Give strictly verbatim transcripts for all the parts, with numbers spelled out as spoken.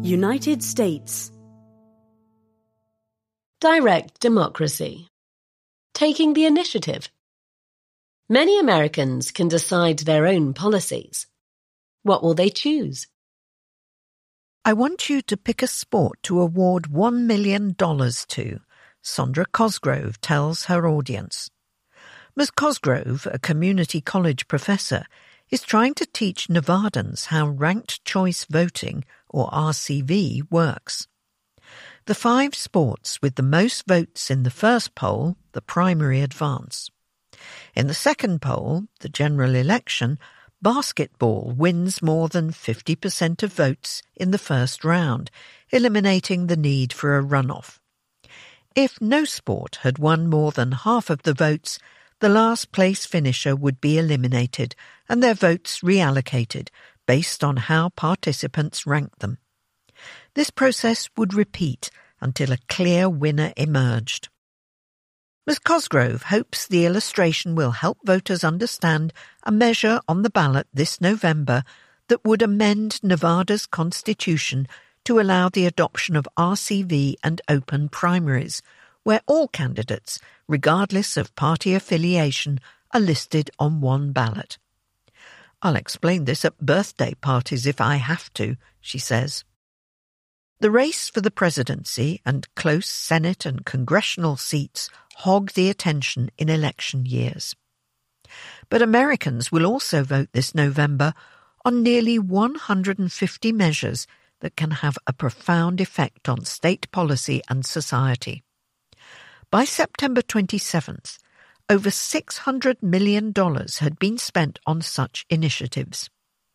United States. Direct democracy. Taking the initiative. Many Americans can decide their own policies. What will they choose? I want you to pick a sport to award one million dollars to, Sondra Cosgrove tells her audience. Miz Cosgrove, a community college professor, is trying to teach Nevadans how ranked choice voting, or R C V, works. The five sports with the most votes in the first poll, the primary, advance. In the second poll, the general election, basketball wins more than fifty percent of votes in the first round, eliminating the need for a runoff. If no sport had won more than half of the votes, the last place finisher would be eliminated and their votes reallocated based on how participants ranked them. This process would repeat until a clear winner emerged. Miz Cosgrove hopes the illustration will help voters understand a measure on the ballot this November that would amend Nevada's constitution to allow the adoption of R C V and open primaries, where all candidates, regardless of party affiliation, are listed on one ballot. I'll explain this at birthday parties if I have to, she says. The race for the presidency and close Senate and congressional seats hog the attention in election years. But Americans will also vote this November on nearly one hundred fifty measures that can have a profound effect on state policy and society. By September twenty-seventh, over six hundred million dollars had been spent on such initiatives.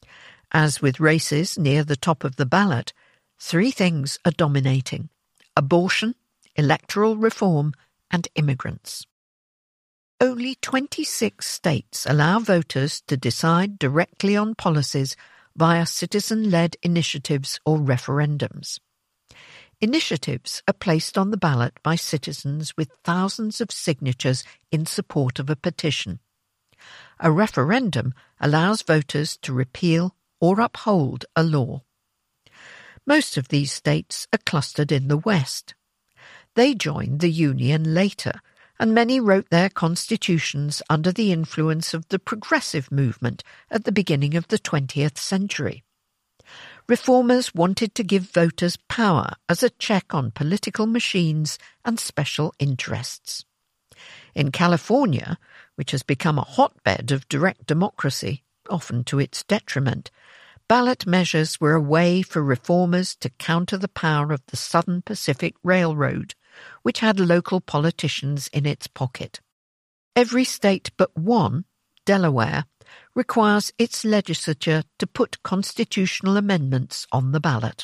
As with races near the top of the ballot, three things are dominating: abortion, electoral reform, and immigrants. Only twenty-six states allow voters to decide directly on policies via citizen-led initiatives or referendums. Initiatives are placed on the ballot by citizens with thousands of signatures in support of a petition. A referendum allows voters to repeal or uphold a law. Most of these states are clustered in the West. They joined the Union later, and many wrote their constitutions under the influence of the progressive movement at the beginning of the twentieth century. Reformers wanted to give voters power as a check on political machines and special interests. In California, which has become a hotbed of direct democracy, often to its detriment, ballot measures were a way for reformers to counter the power of the Southern Pacific Railroad, which had local politicians in its pocket. Every state but one, Delaware, requires its legislature to put constitutional amendments on the ballot.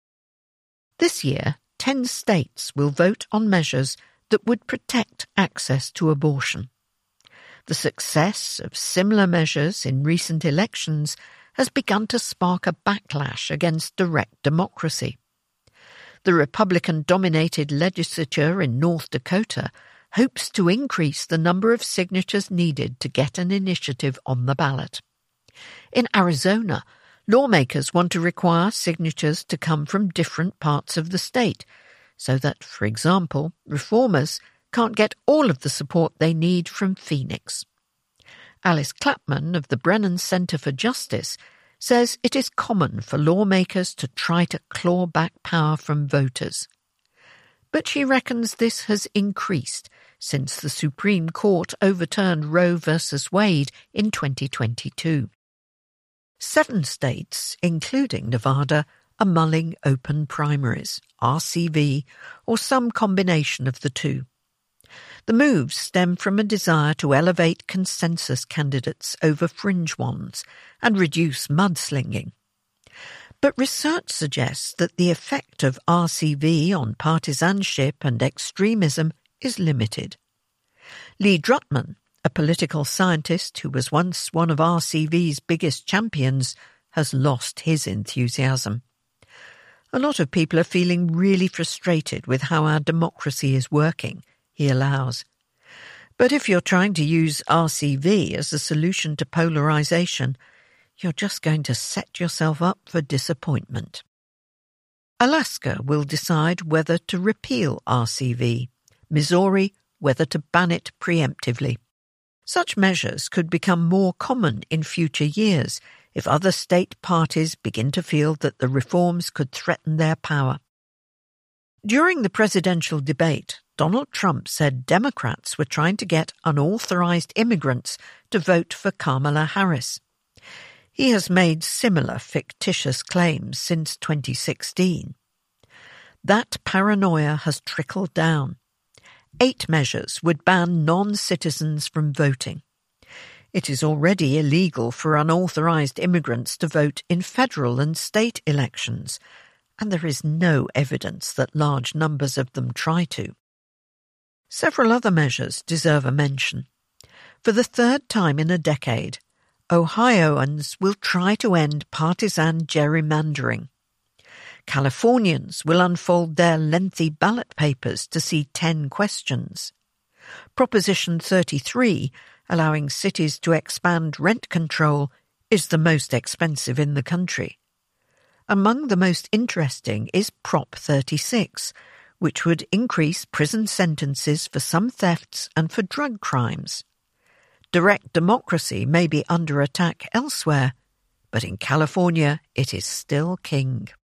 This year, ten states will vote on measures that would protect access to abortion. The success of similar measures in recent elections has begun to spark a backlash against direct democracy. The Republican-dominated legislature in North Dakota hopes to increase the number of signatures needed to get an initiative on the ballot. In Arizona, lawmakers want to require signatures to come from different parts of the state, so that, for example, reformers can't get all of the support they need from Phoenix. Alice Clapman of the Brennan Center for Justice says it is common for lawmakers to try to claw back power from voters. But she reckons this has increased since the Supreme Court overturned Roe v. Wade in twenty twenty-two. Seven states, including Nevada, are mulling open primaries, R C V, or some combination of the two. The moves stem from a desire to elevate consensus candidates over fringe ones and reduce mudslinging. But research suggests that the effect of R C V on partisanship and extremism is limited. Lee Drutman, a political scientist who was once one of R C V's biggest champions, has lost his enthusiasm. A lot of people are feeling really frustrated with how our democracy is working, he allows. But if you're trying to use R C V as a solution to polarisation, you're just going to set yourself up for disappointment. Alaska will decide whether to repeal R C V, Missouri whether to ban it preemptively. Such measures could become more common in future years if other state parties begin to feel that the reforms could threaten their power. During the presidential debate, Donald Trump said Democrats were trying to get unauthorized immigrants to vote for Kamala Harris. He has made similar fictitious claims since twenty sixteen. That paranoia has trickled down. Eight measures would ban non-citizens from voting. It is already illegal for unauthorized immigrants to vote in federal and state elections, and there is no evidence that large numbers of them try to. Several other measures deserve a mention. For the third time in a decade, Ohioans will try to end partisan gerrymandering. Californians will unfold their lengthy ballot papers to see ten questions. Proposition thirty-three, allowing cities to expand rent control, is the most expensive in the country. Among the most interesting is Prop thirty-six, which would increase prison sentences for some thefts and for drug crimes. Direct democracy may be under attack elsewhere, but in California it is still king.